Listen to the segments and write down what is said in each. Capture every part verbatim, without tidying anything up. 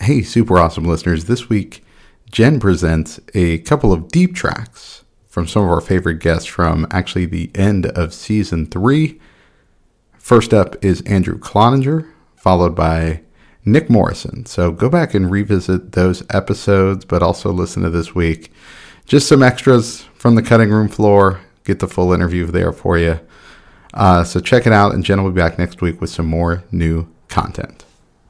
Hey, super awesome listeners. This week, Jen presents a couple of deep tracks from some of our favorite guests from actually the end of season three. First up is Andrew Cloninger, followed by Nick Morrison. So go back and revisit those episodes, but also listen to this week. Just some extras from the cutting room floor. Get the full interview there for you. Uh, so check it out, and Jen will be back next week with some more new content.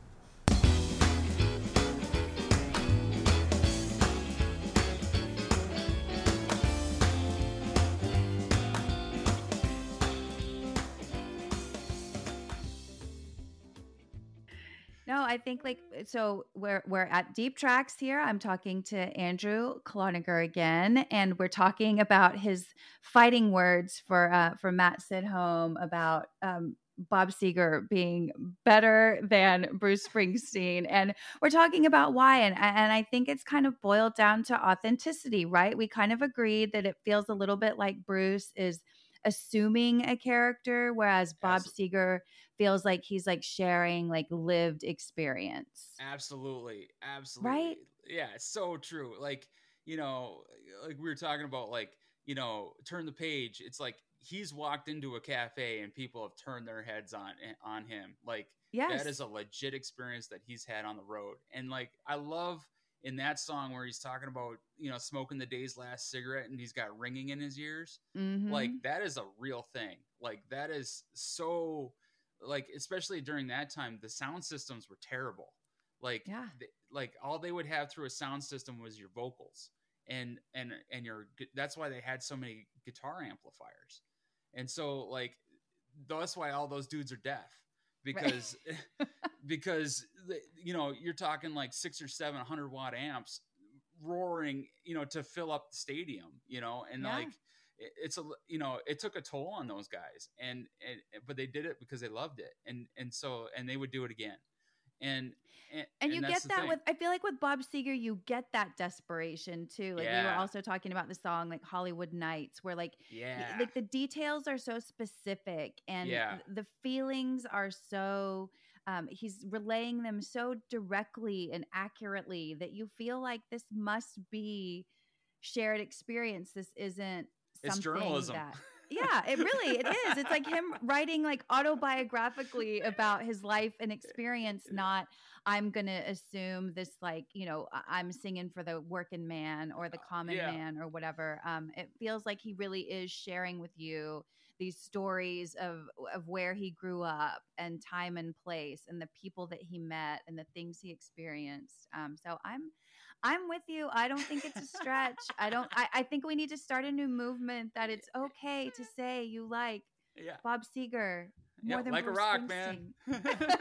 I think like so we're we're at Deep Tracks here. I'm talking to Andrew Cloninger again, and we're talking about his fighting words for uh, for Matt Sidholm about um, Bob Seger being better than Bruce Springsteen, and we're talking about why. And and I think it's kind of boiled down to authenticity, right? We kind of agreed that it feels a little bit like Bruce is assuming a character, whereas Bob Absolutely. Seger feels like he's like sharing like lived experience. Absolutely. Absolutely. Right? Yeah, it's so true. Like, you know, like we were talking about, like, you know, turn the page. It's like he's walked into a cafe and people have turned their heads on on him. Like, yes. That is a legit experience that he's had on the road. And like, I love in that song where he's talking about, you know, smoking the day's last cigarette and he's got ringing in his ears. Mm-hmm. Like, that is a real thing. Like, that is so, like, especially during that time, the sound systems were terrible. Like, yeah. th- like all they would have through a sound system was your vocals. And, and, and your, that's why they had so many guitar amplifiers. And so, like, that's why all those dudes are deaf. Because, right. because, you know, you're talking like six or seven hundred watt amps roaring, you know, to fill up the stadium, you know, and yeah. like, it's a, you know, it took a toll on those guys, and, and, but they did it because they loved it. And, and so, and they would do it again. And, and, and you and get that thing. with, I feel like with Bob Seger, you get that desperation too. Like yeah. we were also talking about the song, like Hollywood Nights, where like, yeah, like the details are so specific and yeah. the feelings are so, um, he's relaying them so directly and accurately that you feel like this must be shared experience. This isn't something it's journalism. that yeah, it really, it is. It's like him writing like autobiographically about his life and experience, not I'm going to assume this, like, you know, I'm singing for the working man or the common yeah. man or whatever. Um, it feels like he really is sharing with you these stories of, of where he grew up and time and place and the people that he met and the things he experienced. Um, so I'm, I'm with you. I don't think it's a stretch. I don't, I, I think we need to start a new movement that it's okay to say you like yeah. Bob Seger more yeah, than like Bruce a rock, Springsteen. Man.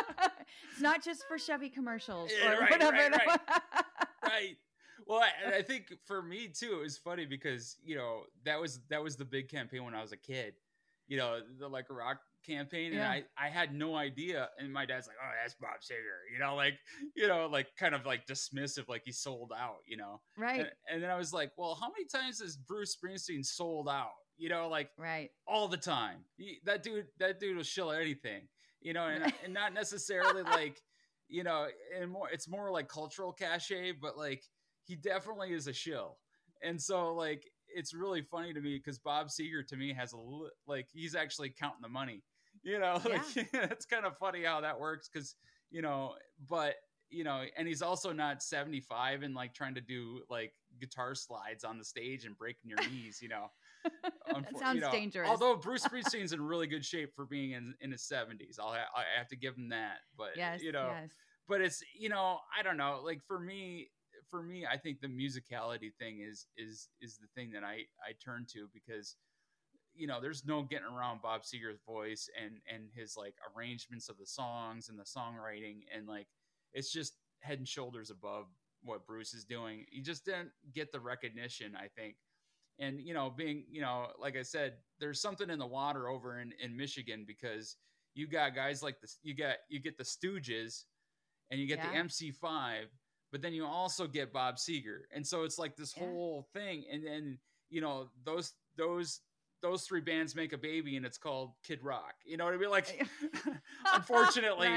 It's not just for Chevy commercials yeah, or right, whatever. Right, right. right. Well, I, I think for me too, it was funny because, you know, that was, that was the big campaign when I was a kid, you know, the Like a Rock campaign. And yeah. I, I had no idea. And my dad's like, oh, that's Bob Seger, you know, like, you know, like kind of like dismissive, like he sold out, you know? Right. And, and then I was like, well, how many times has Bruce Springsteen sold out? You know, like right. all the time. He, that dude, that dude will shill anything, you know, and, and not necessarily like, you know, and more, it's more like cultural cachet, but like he definitely is a shill. And so like, it's really funny to me because Bob Seger to me has a, like, he's actually counting the money, you know, like yeah. It's kind of funny how that works. Cause you know, but you know, and he's also not seventy-five and like trying to do like guitar slides on the stage and breaking your knees, you know. That sounds you know, dangerous. Although Bruce Springsteen's in really good shape for being in, in his seventies, I'll ha- I have to give him that. But yes, you know, yes. but it's, you know, I don't know. Like for me, for me, I think the musicality thing is is is the thing that I I turn to because, you know, there's no getting around Bob Seger's voice and and his like arrangements of the songs and the songwriting, and like it's just head and shoulders above what Bruce is doing. He just didn't get the recognition, I think. And, you know, being, you know, like I said, there's something in the water over in, in Michigan because you got guys like this, you got, you get the Stooges and you get yeah. the M C five, but then you also get Bob Seger. And so it's like this yeah. whole thing. And then, you know, those, those, those three bands make a baby and it's called Kid Rock. You know what I mean? Like, unfortunately, right.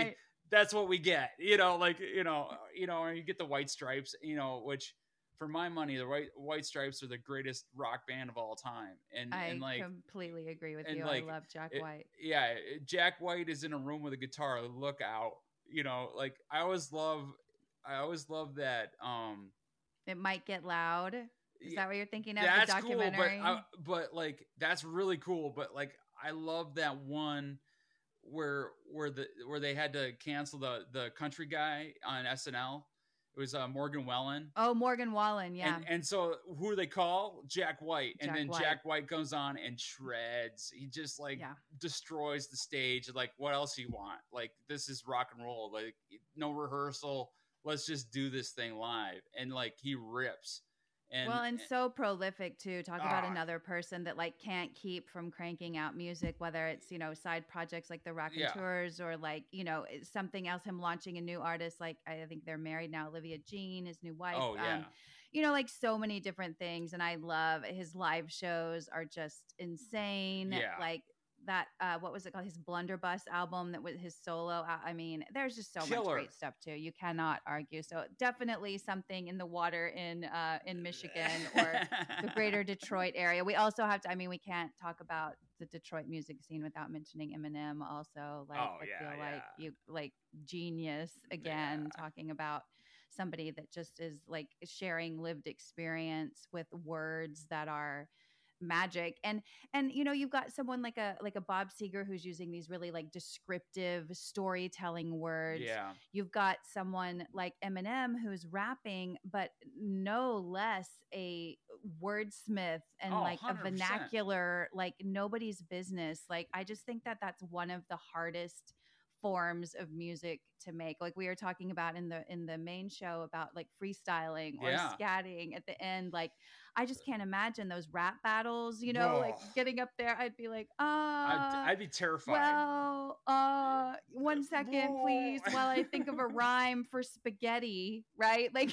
that's what we get, you know, like, you know, you know, or you get the White Stripes, you know, which for my money, the White White Stripes are the greatest rock band of all time. And, and I like, completely agree with and you. like, I love Jack it, White. yeah, Jack White is in a room with a guitar. Look out, you know, like I always love, I always love that. Um, It Might Get Loud. Is that what you're thinking of? That's the documentary? cool, but I, but like that's really cool. But like I love that one where where the where they had to cancel the the country guy on S N L. It was uh, Morgan Wallen. Oh, Morgan Wallen, yeah. And and so who do they call? Jack White. And Jack then White. Jack White comes on and shreds. He just like Yeah. destroys the stage. Like, what else do you want? Like, this is rock and roll. Like, no rehearsal. Let's just do this thing live. And like he rips. And, well, and so prolific too. Talk about Ah. another person that like can't keep from cranking out music, whether it's, you know, side projects like the Raconteurs Yeah. or like, you know, something else, him launching a new artist. Like I think they're married now, Olivia Jean, his new wife. Oh, yeah. Um, you know, like so many different things. And I love his live shows are just insane. Yeah. Like that, uh, what was it called? His Blunderbuss album that was his solo. al- I mean, there's just so much Killer. great stuff too. You cannot argue. So definitely something in the water in, uh, in Michigan or the greater Detroit area. We also have to, I mean, we can't talk about the Detroit music scene without mentioning Eminem also. Like, Oh, I yeah, feel like yeah. you, like genius again, Yeah. talking about somebody that just is like sharing lived experience with words that are magic. And and you know, you've got someone like a like a Bob Seger who's using these really like descriptive storytelling words. Yeah. You've got someone like Eminem who's rapping, but no less a wordsmith and Oh, like a one hundred percent. vernacular like nobody's business. Like I just think that that's one of the hardest forms of music to make. Like we were talking about in the in the main show about like freestyling or Yeah. scatting at the end. Like I just can't imagine those rap battles, you know, like Oh. getting up there. I'd be like, uh I'd, I'd be terrified. well, uh, one second, please, while I think of a rhyme for spaghetti, right? Like,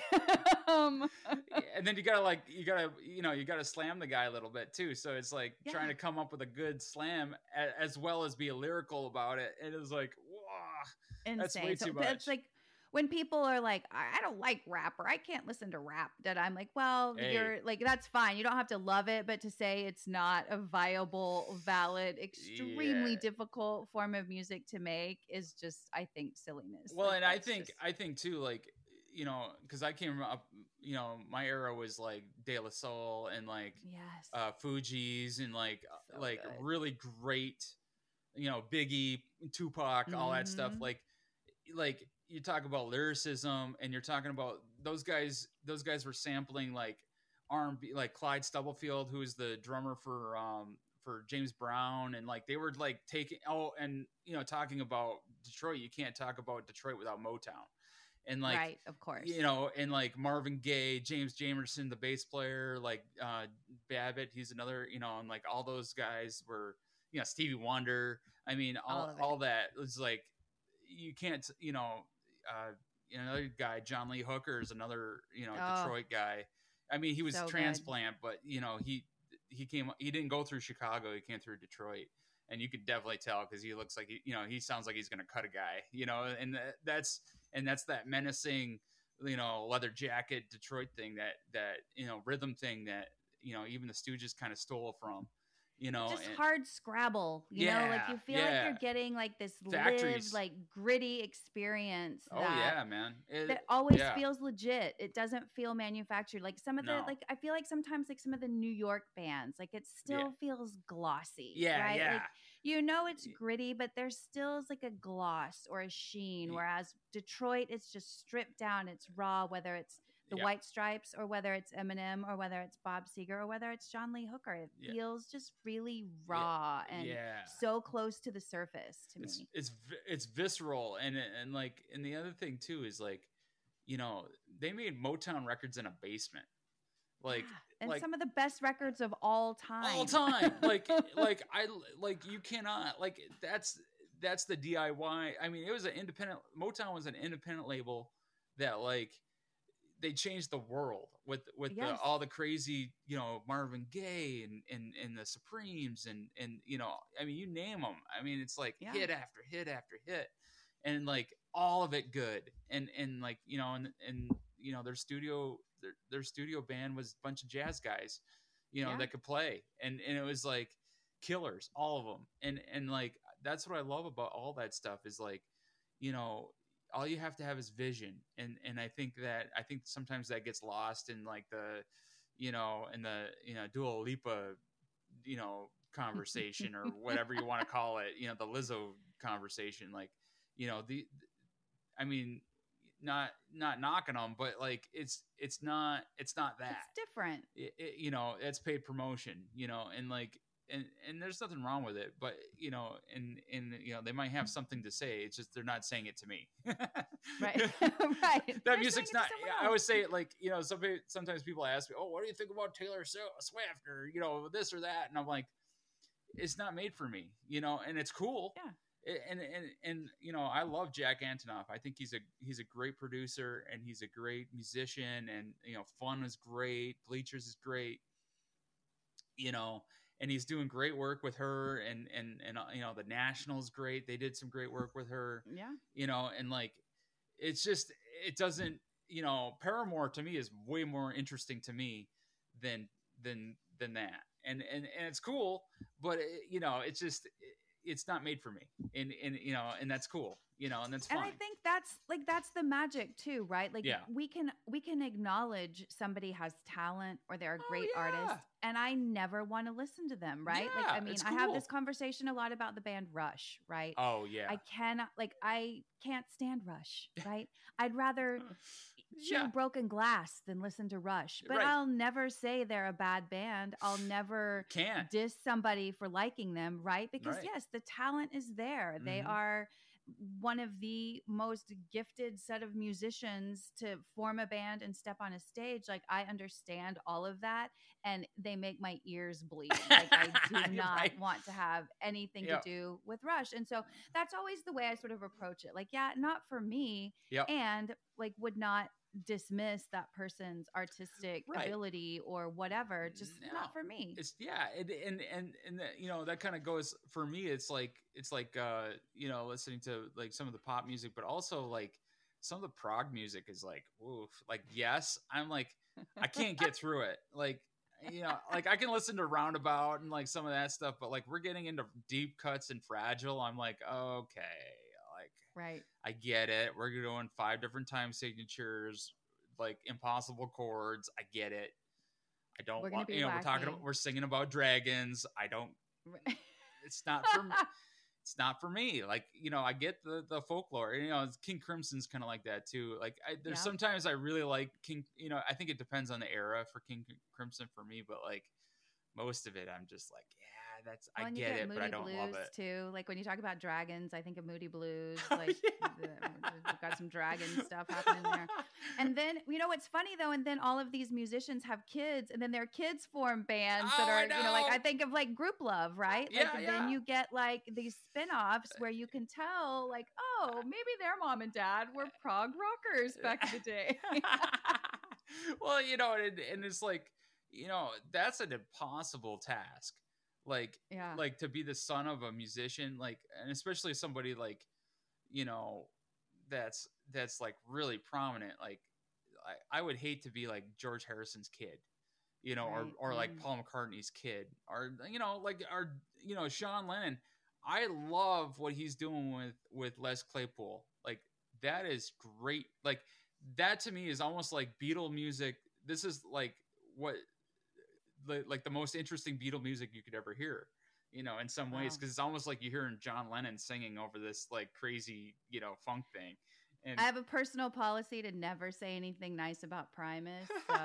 um, And then you gotta like you gotta you know you gotta slam the guy a little bit too. So it's like Yeah. trying to come up with a good slam a, as well as be lyrical about it. And it's like, wow, that's insane. way So too but much. it's like when people are like, I, I don't like rap or I can't listen to rap, that I'm like, well, Hey. you're like, that's fine. You don't have to love it, but to say it's not a viable, valid, extremely Yeah. difficult form of music to make is just, I think, silliness. Well, Like, and I that's think just- I think too, like you know, because I came up, you know, my era was like De La Soul and like yes. uh Fugees and like So like good. really great, you know, Biggie, Tupac, all that stuff. Mhm. Like like you talk about lyricism and you're talking about those guys those guys were sampling like R and B, like Clyde Stubblefield, who is the drummer for um for James Brown, and like they were like taking oh and you know talking about Detroit. You can't talk about Detroit without Motown. And like right, of course. you know, and like Marvin Gaye, James Jamerson, the bass player, like uh Babbitt, he's another, you know, and like all those guys were, you know, Stevie Wonder. I mean, all All of it. all that was like you can't, you know, uh you know, another guy, John Lee Hooker is another, you know, Oh. Detroit guy. I mean, he was So good. transplant, but you know, he he came he didn't go through Chicago, he came through Detroit. And you could definitely tell because he looks like he, you know, he sounds like he's gonna cut a guy, you know, and that, that's and that's that menacing, you know, leather jacket Detroit thing, that that you know rhythm thing that you know even the Stooges kind of stole from, you know, just and- hard Scrabble, you know, like you Yeah, feel like yeah. you're getting like this Factories. lived, like gritty experience Oh that, yeah, man, It- that always yeah. feels legit. It doesn't feel manufactured. Like some of the, No. like I feel like sometimes like some of the New York bands, like it still Yeah. feels glossy, Yeah, right? yeah. Like you know it's Y- gritty, but there still is like a gloss or a sheen. Y- Whereas Detroit, it's just stripped down, it's raw, whether it's the Yeah. White Stripes or whether it's Eminem or whether it's Bob Seger or whether it's John Lee Hooker. It Yeah. feels just really raw and yeah. so close to the surface to it's me. it's vi- it's visceral, and and like and the other thing too is like, you know, they made Motown records in a basement, like Yeah. And like some of the best records of all time. all time. Like like I like you cannot like that's that's the D I Y. I mean, it was an independent Motown was an independent label that like they changed the world with with Yes. the, all the crazy, you know, Marvin Gaye and and and the Supremes and and you know, I mean, you name them. I mean, it's like Yeah. hit after hit after hit, and like all of it good. And and like, you know, and and you know, their studio their, their studio band was a bunch of jazz guys, you know, Yeah. that could play. And and it was like killers, all of them. And and like that's what I love about all that stuff is like, you know, all you have to have is vision. And and I think that I think sometimes that gets lost in like the, you know, in the, you know, Dua Lipa, you know, conversation or whatever you want to call it, you know, the Lizzo conversation. Like, you know, the, I mean, not not knocking them, but like it's it's not it's not that. It's different. It, it, you know, it's paid promotion, you know, and like and and there's nothing wrong with it, but you know, and and you know, they might have something to say. It's just they're not saying it to me. Right. Right. That They're music's saying not. it to someone I else. always say it like, you know, somebody sometimes people ask me, "Oh, what do you think about Taylor Swift or you know this or that?" And I'm like, it's not made for me, you know, and it's cool. Yeah. And and and you know, I love Jack Antonoff. I think he's a he's a great producer and he's a great musician. And you know, Fun is great, Bleachers is great, you know, and he's doing great work with her. And and and uh, you know, the National's great. They did some great work with her. Yeah. You know, and like, it's just it doesn't. You know, Paramore to me is way more interesting to me than than than that. And and and it's cool, but it, you know, it's just. It, it's not made for me. And, and, you know, and that's cool, you know, and that's fine. And I think that's like, that's the magic too, right? Like Yeah. we can, we can acknowledge somebody has talent or they're a Oh, great yeah. artist. And I never want to listen to them. Right. like, Yeah, I mean, it's I have cool. this conversation a lot about the band Rush, right? Oh yeah. I cannot, like, I can't stand Rush, right? I'd rather chew Yeah. Broken Glass than listen to Rush, but Right. I'll never say they're a bad band. I'll never Can't. diss somebody for liking them, right? Because Right. yes, the talent is there. They Mhm. are one of the most gifted set of musicians to form a band and step on a stage. Like, I understand all of that, and they make my ears bleed. Like, I do not Right. want to have anything Yep. to do with Rush. And so that's always the way I sort of approach it. Like, yeah, not for me, Yep. and like would not dismiss that person's artistic Right. ability or whatever. Just No. not for me. It's yeah, and and and, and the, you know, that kind of goes for me. It's like it's like uh, you know, listening to like some of the pop music, but also like some of the prog music is like, oof. Like, yes, I'm like, I can't get through it. Like, you know, like I can listen to Roundabout and like some of that stuff, but like we're getting into deep cuts and Fragile. I'm like, okay, like Right. I get it. We're doing five different time signatures, like impossible chords. I get it. I don't We're gonna want, be you know, we're talking wacky. about, we're singing about dragons. I don't, it's not for me. It's not for me. Like, you know, I get the, the folklore, you know, King Crimson's kind of like that too. Like I, there's Yeah. sometimes I really like King, you know, I think it depends on the era for King Crimson for me, but like most of it, I'm just like, yeah, that's, Well, I and you get get it, Moody but I don't Blues love it. too. Like when you talk about dragons, I think of Moody Blues. Oh, Like yeah. the, we've got some dragon stuff happening there. And then, you know, what's funny though, and then all of these musicians have kids, and then their kids form bands that Oh, I are, you know, like I know. think of like Group Love, right? Yeah, Like yeah. then you get like these spin-offs where you can tell, like, oh, maybe their mom and dad were prog rockers back in the day. Well, you know, and, and it's like, you know, that's an impossible task. Like, Yeah. like to be the son of a musician, like, and especially somebody like, you know, that's that's like really prominent. Like, I, I would hate to be like George Harrison's kid, you know, Right. or or like Mm. Paul McCartney's kid, or you know, like our, you know, Sean Lennon. I love what he's doing with with Les Claypool. Like, that is great. Like, that to me is almost like Beatle music. This is like what the, like the most interesting Beatle music you could ever hear, you know, in some ways, Wow. because it's almost like you're hearing John Lennon singing over this like crazy, you know, funk thing. And I have a personal policy to never say anything nice about Primus, so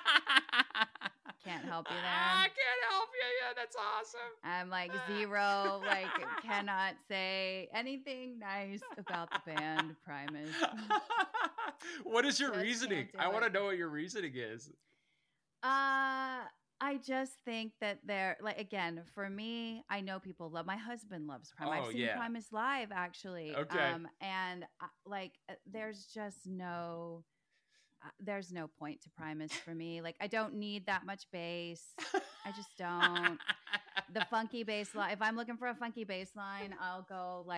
can't help you there. I can't help you. Yeah, that's awesome. I'm like zero, like cannot say anything nice about the band Primus. What is your Just reasoning? can't do I want to it. know what your reasoning is. Uh I just think that they're like, again, for me, I know people love, my husband loves Primus. Oh, I've seen yeah. Primus live actually. Okay. Um, and uh, like, uh, there's just no, uh, there's no point to Primus for me. Like, I don't need that much bass. I just don't. The funky bass line, if I'm looking for a funky bass line, I'll go like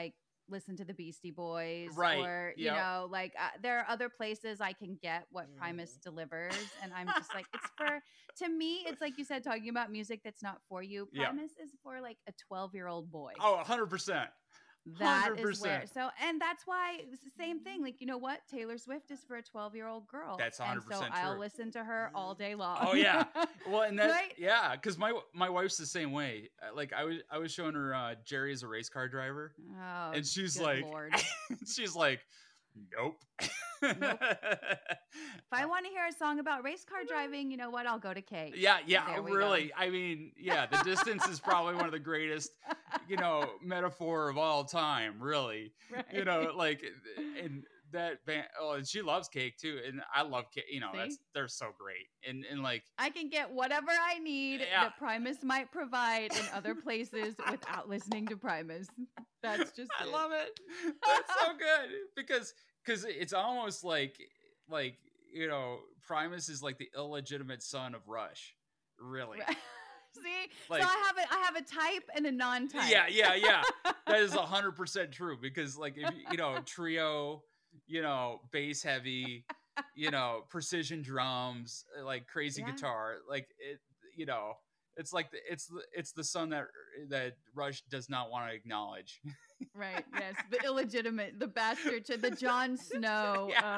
listen to the Beastie Boys, Right. or you Yep. know, like uh, there are other places I can get what Primus delivers, and I'm just like, it's for to me, it's like you said, talking about music that's not for you. Yeah. Primus is for like a twelve year old boy. Oh, one hundred percent. That is where one hundred percent. so, and that's why it's the same thing. Like, you know what, Taylor Swift is for a twelve year old girl. That's one hundred percent and so I'll true. listen to her all day long. Oh yeah. Well, and that Right? yeah, because my my wife's the same way. Uh, Like I was I was showing her uh, Jerry is a race car driver, Oh, and she's good like, Lord. she's like, nope. Nope. If I want to hear a song about race car driving, you know what? I'll go to Cake. Yeah, yeah, There we really. go. I mean, yeah, the distance is probably one of the greatest, you know, metaphor of all time, really. Right. You know, like, and that band, oh, and she loves Cake too, and I love Cake. You know, See? that's they're so great, and and like, I can get whatever I need Yeah. that Primus might provide in other places without listening to Primus. That's just I it. love it. That's so good because because it's almost like like you know, Primus is like the illegitimate son of Rush, really. Right. See, Like- so I have a I have a type and a non-type. Yeah, yeah, yeah. That is a hundred percent true because, like, if you, you know, trio, you know, bass heavy, you know, precision drums, like crazy Yeah. guitar, like it, you know, it's like the, it's the it's the son that that Rush does not want to acknowledge. Right. Yes. The illegitimate, the bastard, to the Jon Snow Yeah.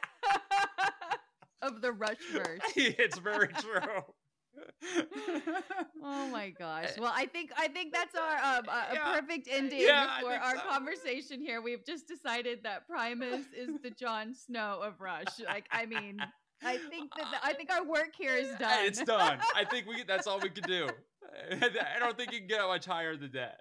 of of the Rush verse. It's very true. Oh my gosh. Well, I think I think that's our um, a, a Yeah. perfect ending Yeah, I for think our so. conversation here. We've just decided that Primus is the Jon Snow of Rush. Like, I mean, I think that the, I think our work here is done. It's done. I think we that's all we can do. I don't think you can get much higher than that.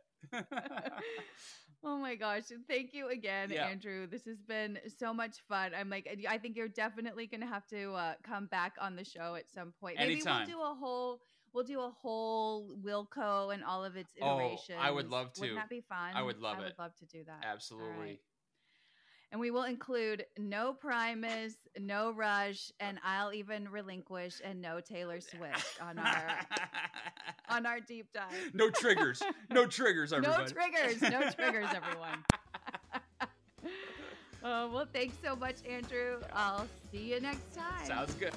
Oh my gosh. Thank you again, Yeah. Andrew. This has been so much fun. I'm like, I think you're definitely going to have to uh, come back on the show at some point. Maybe Anytime. we'll do a whole, we'll do a whole Wilco and all of its Oh, iterations. I would love to. Wouldn't that be fun? I would love I it. would love to do that. All Absolutely. right. And we will include no Primus, no Rush, and I'll even relinquish and no Taylor Swift on our on our deep dive. No triggers. No triggers, everybody. No triggers. No triggers, everyone. Oh, well, thanks so much, Andrew. I'll see you next time. Sounds good.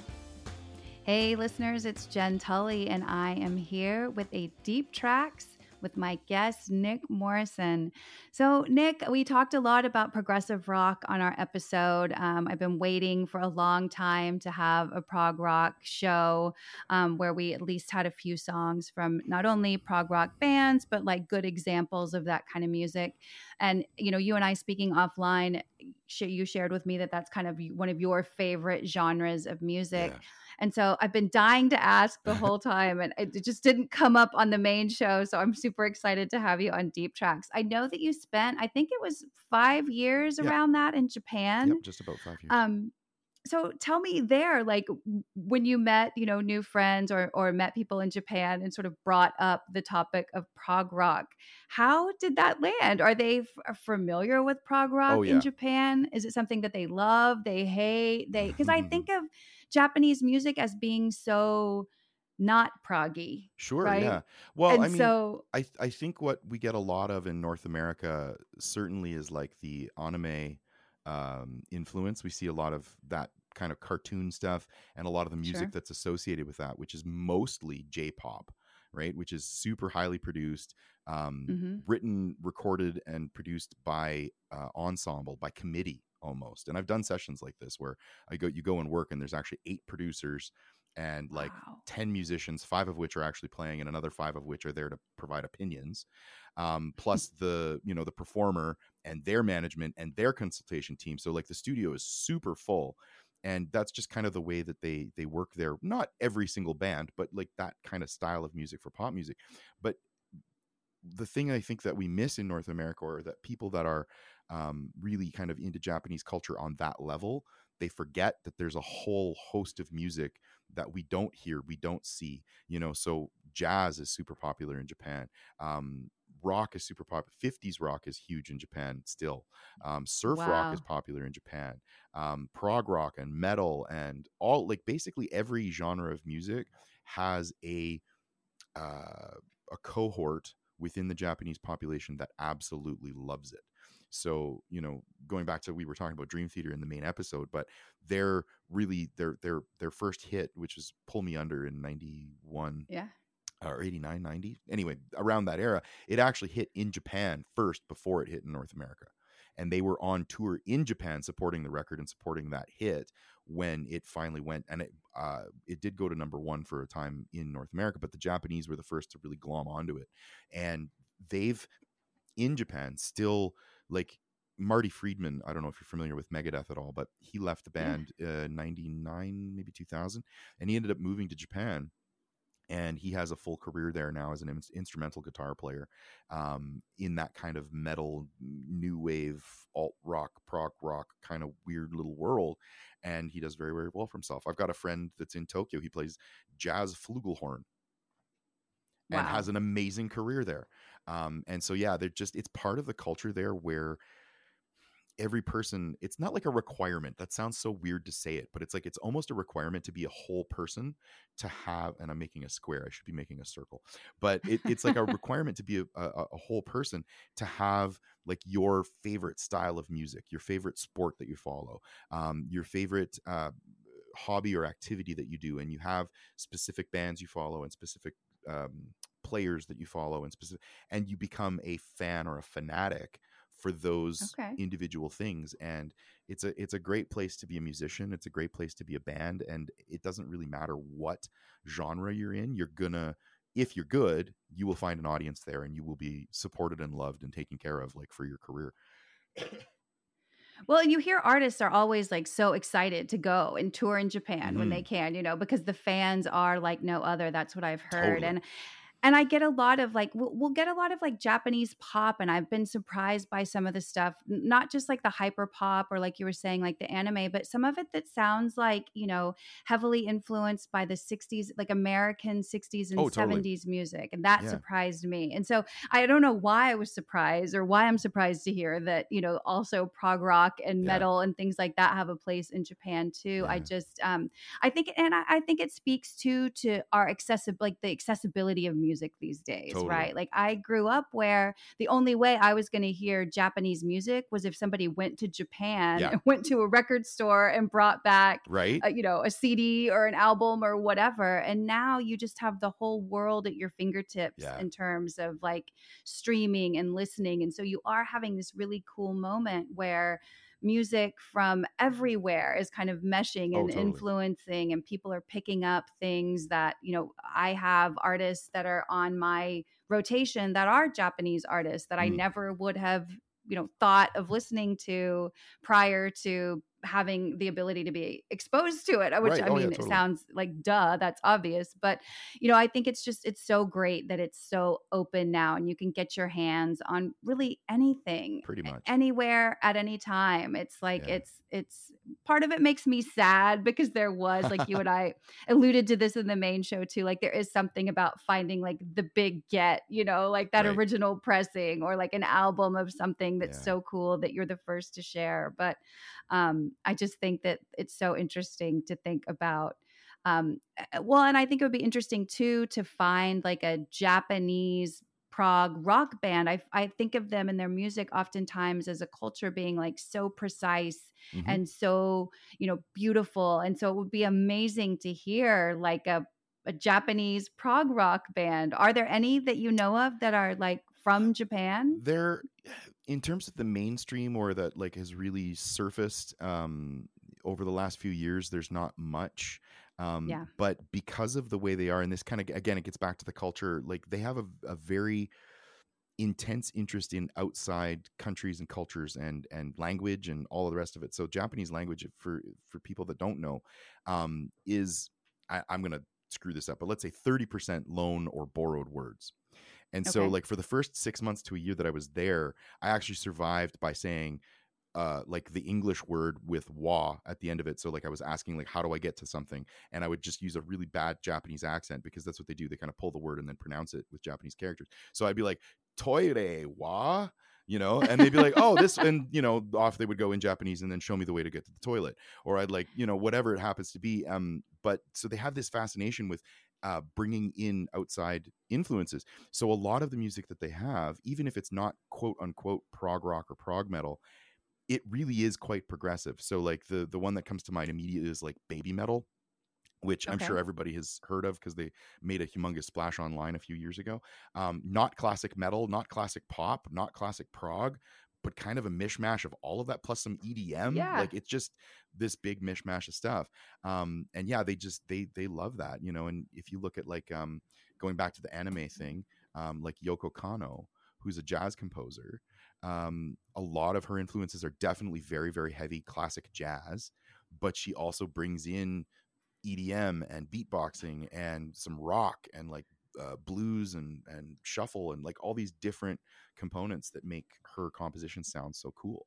Hey, listeners, it's Jen Tully, and I am here with a Deep Tracks with my guest, Nick Morrison. So, Nick, we talked a lot about progressive rock on our episode. Um, I've been waiting for a long time to have a prog rock show um, where we at least had a few songs from not only prog rock bands, but like good examples of that kind of music. And, you know, you and I speaking offline, sh- you shared with me that that's kind of one of your favorite genres of music. Yeah. And so I've been dying to ask the whole time, and it just didn't come up on the main show. So I'm super excited to have you on Deep Tracks. I know that you spent, I think it was five years Yeah. around that in Japan. Yep, just about five years. Um, so tell me there, like w- when you met, you know, new friends or or met people in Japan and sort of brought up the topic of prog rock, how did that land? Are they f- familiar with prog rock Oh, in yeah. Japan? Is it something that they love, they hate, they? Because I think of Japanese music as being so not proggy, Sure, right? yeah. Well, and I mean, so I th- I think what we get a lot of in North America certainly is like the anime um, influence. We see a lot of that kind of cartoon stuff and a lot of the music Sure. that's associated with that, which is mostly J-pop, right? Which is super highly produced, um, Mhm. written, recorded, and produced by uh, ensemble, by committee almost. And I've done sessions like this where I go, you go and work, and there's actually eight producers and like Wow. ten musicians, five of which are actually playing and another five of which are there to provide opinions, um, plus the, you know, the performer and their management and their consultation team. So like the studio is super full, and that's just kind of the way that they they work there. Not every single band, but like that kind of style of music for pop music. But the thing I think that we miss in North America, or that people that are um, really kind of into Japanese culture on that level, they forget that there's a whole host of music that we don't hear, we don't see, you know. So jazz is super popular in Japan. Um, rock is super popular. fifties rock is huge in Japan still. Um, surf rock Wow. is popular in Japan. Um, prog rock and metal and all, like basically every genre of music has a uh, a cohort within the Japanese population that absolutely loves it. So, you know, going back to, we were talking about Dream Theater in the main episode, but they're really their their their first hit, which was Pull Me Under in ninety-one Yeah. or eighty-nine, ninety, anyway, around that era, it actually hit in Japan first before it hit in North America. And they were on tour in Japan supporting the record and supporting that hit when it finally went. And it uh, it did go to number one for a time in North America, but the Japanese were the first to really glom onto it. And they've, in Japan, still, like, Marty Friedman, I don't know if you're familiar with Megadeth at all, but he left the band uh, ninety-nine, maybe two thousand, and he ended up moving to Japan. And he has a full career there now as an in- instrumental guitar player um, in that kind of metal, new wave, alt rock, prog rock kind of weird little world. And he does very, very well for himself. I've got a friend that's in Tokyo. He plays jazz flugelhorn and Wow. has an amazing career there. Um, and so, yeah, they're just, it's part of the culture there where every person, it's not like a requirement. That sounds so weird to say it, but it's like, it's almost a requirement to be a whole person, to have, and I'm making a square, I should be making a circle, but it, it's like a requirement to be a, a, a whole person, to have like your favorite style of music, your favorite sport that you follow, um, your favorite uh, hobby or activity that you do. And you have specific bands you follow and specific um, players that you follow and specific, and you become a fan or a fanatic for those Okay. individual things. And it's a it's a great place to be a musician. It's a great place to be a band. And it doesn't really matter what genre you're in. You're gonna, if you're good, you will find an audience there, and you will be supported and loved and taken care of, like, for your career. Well, and you hear artists are always like so excited to go and tour in Japan when Mhm. they can, you know, because the fans are like no other. That's what I've heard. Totally. And and I get a lot of like, we'll, we'll get a lot of like Japanese pop. And I've been surprised by some of the stuff, n- not just like the hyper pop or like you were saying, like the anime, but some of it that sounds like, you know, heavily influenced by the sixties, like American sixties and Oh, totally. seventies music. And that Yeah. surprised me. And so I don't know why I was surprised, or why I'm surprised to hear that, you know, also prog rock and Yeah. metal and things like that have a place in Japan too. I Yeah. just, um, I think, and I, I think it speaks to, to our accessible, like the accessibility of music these days, Totally. right? Like I grew up where the only way I was going to hear Japanese music was if somebody went to Japan Yeah. and went to a record store and brought back, Right? uh, you know, a C D or an album or whatever. And now you just have the whole world at your fingertips Yeah. in terms of like streaming and listening. And so you are having this really cool moment where music from everywhere is kind of meshing Oh, and totally. influencing, and people are picking up things that, you know, I have artists that are on my rotation that are Japanese artists that I Mm. never would have, you know, thought of listening to prior to having the ability to be exposed to it, which Right. I Oh, yeah, mean, it totally. sounds like duh, that's obvious, but you know, I think it's just, it's so great that it's so open now, and you can get your hands on really anything, Pretty a- much. anywhere at any time. It's like, Yeah. it's, it's part of it makes me sad because there was, like you and I alluded to this in the main show too, like there is something about finding like the big get, you know, like that Right. original pressing or like an album of something that's Yeah. so cool that you're the first to share. But um, I just think that it's so interesting to think about. Um, uh, well, and I think it would be interesting too to find like a Japanese prog rock band. I, I think of them and their music oftentimes as a culture being like so precise Mhm. and so, you know, beautiful. And so it would be amazing to hear like a, a Japanese prog rock band. Are there any that you know of that are like from Japan? There, in terms of the mainstream or that like has really surfaced um, over the last few years, there's not much. Um, Yeah. But because of the way they are, and this kind of, again, it gets back to the culture, like they have a, a very intense interest in outside countries and cultures and and language and all of the rest of it. So Japanese language, for for people that don't know, um, is, I, I'm going to screw this up, but let's say thirty percent loan or borrowed words. And so Okay. like for the first six months to a year that I was there, I actually survived by saying uh like the English word with wa at the end of it. So like I was asking like, how do I get to something? And I would just use a really bad Japanese accent, because that's what they do. They kind of pull the word and then pronounce it with Japanese characters. So I'd be like, toire wa, you know, and they'd be like, oh, this, and you know, off they would go in Japanese and then show me the way to get to the toilet. Or I'd like, you know, whatever it happens to be. Um, but so they have this fascination with uh, bringing in outside influences. So a lot of the music that they have, even if it's not quote unquote prog rock or prog metal, it really is quite progressive. So like the the one that comes to mind immediately is like Baby Metal, which I'm Okay. sure everybody has heard of because they made a humongous splash online a few years ago. Um, not classic metal, not classic pop, not classic prog, but kind of a mishmash of all of that plus some E D M. Yeah. Like it's just this big mishmash of stuff. Um, and yeah, they just they they love that, you know. And if you look at like um, going back to the anime thing, um, like Yoko Kanno, who's a jazz composer, um, a lot of her influences are definitely very very heavy classic jazz, but she also brings in E D M and beatboxing and some rock and like uh, blues and and shuffle and like all these different components that make her composition sound so cool.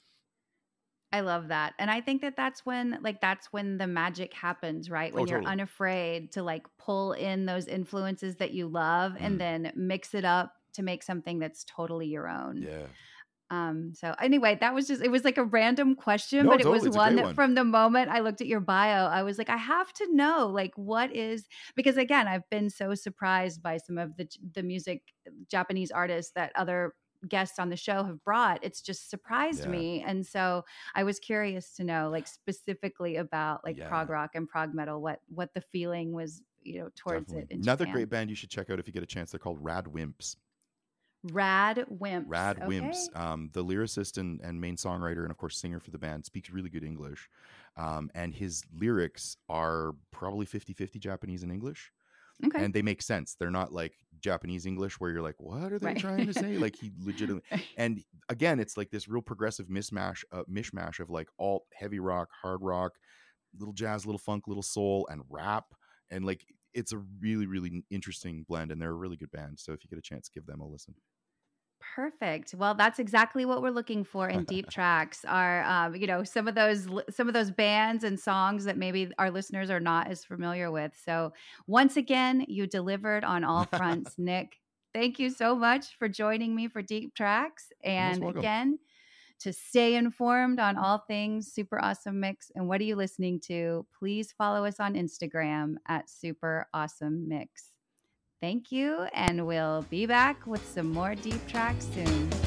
I love that. And I think that that's when, like, that's when the magic happens, right? When Oh, you're totally. unafraid to like pull in those influences that you love Mm. and then mix it up to make something that's totally your own. Yeah. Um, so anyway, that was just, it was like a random question, No, but it totally. was It's a one great that one. from the moment I looked at your bio, I was like, I have to know, like, what is, because again, I've been so surprised by some of the, the music, Japanese artists that other guests on the show have brought. It's just surprised Yeah. me. And so I was curious to know, like, specifically about like Yeah. prog rock and prog metal, what, what the feeling was, you know, towards Definitely. it in Another Japan. great band you should check out if you get a chance. They're called Rad Wimps. Rad Wimps. Rad Okay. Wimps. Um, the lyricist and, and main songwriter and of course singer for the band speaks really good English. Um, and his lyrics are probably fifty-fifty Japanese and English. Okay. And they make sense. They're not like Japanese English where you're like, what are they Right. trying to say? Like he legitimately. And again, it's like this real progressive mismatch, uh, mishmash of like alt, heavy rock, hard rock, little jazz, little funk, little soul, and rap. And like it's a really, really interesting blend. And they're a really good band. So if you get a chance, give them a listen. Perfect. Well, that's exactly what we're looking for in deep tracks. Are um, you know, some of those some of those bands and songs that maybe our listeners are not as familiar with. So once again, you delivered on all fronts, Nick. Thank you so much for joining me for Deep Tracks. You're most And welcome. again, to stay informed on all things Super Awesome Mix and what are you listening to, please follow us on Instagram at Super Awesome Mix. Thank you, and we'll be back with some more deep tracks soon.